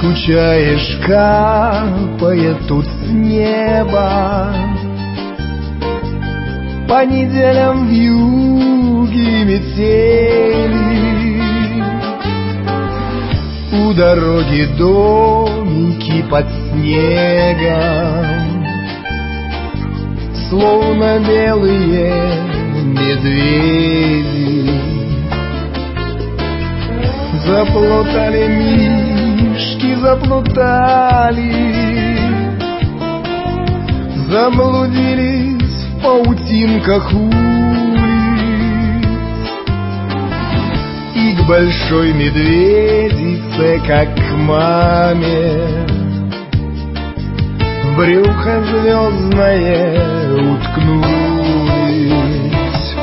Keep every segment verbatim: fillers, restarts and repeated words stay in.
Скучаешь, капает тут с неба, по неделям вьюги метели. У дороги домики под снегом, словно белые медведи. Заплутали мишки, заплутали, заблудились в паутинках улиц. И к большой медведице, как к маме, в брюхо звездное уткнулись.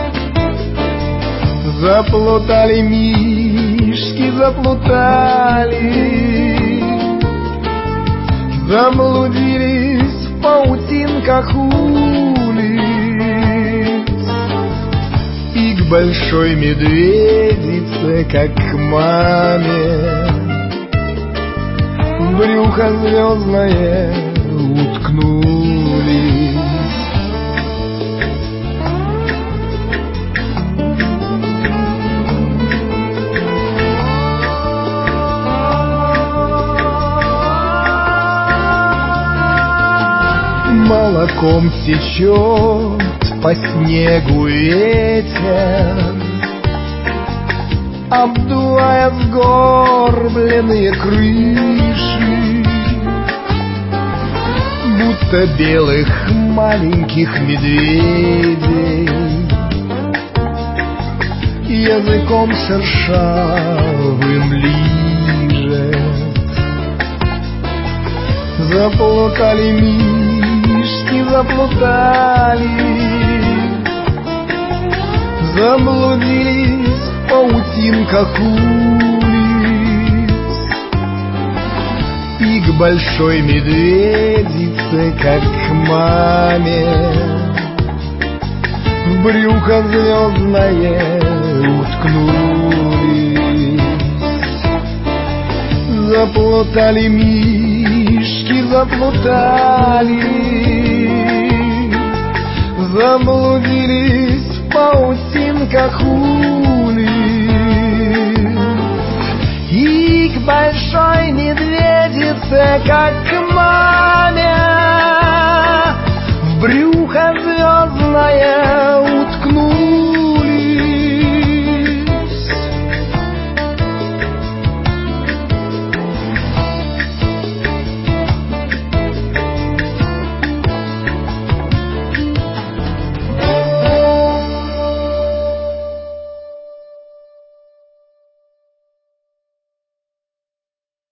Заплутали мишки, заплутали, заблудились в паутинках улиц. И к большой медведице, как к маме, в брюхо звездное уткнулись. Молоком течет по снегу ветер, обдувая сгорбленные крыши, будто белых маленьких медведей языком шершавым лижет. Заплутали мишки, заплутали, заблудились в паутинках улиц. И к большой медведице, как к маме, в брюхо звездное уткнулись. Заплутали мишки, заплутали, заблудились в паутинках улиц. И к большой медведице, как к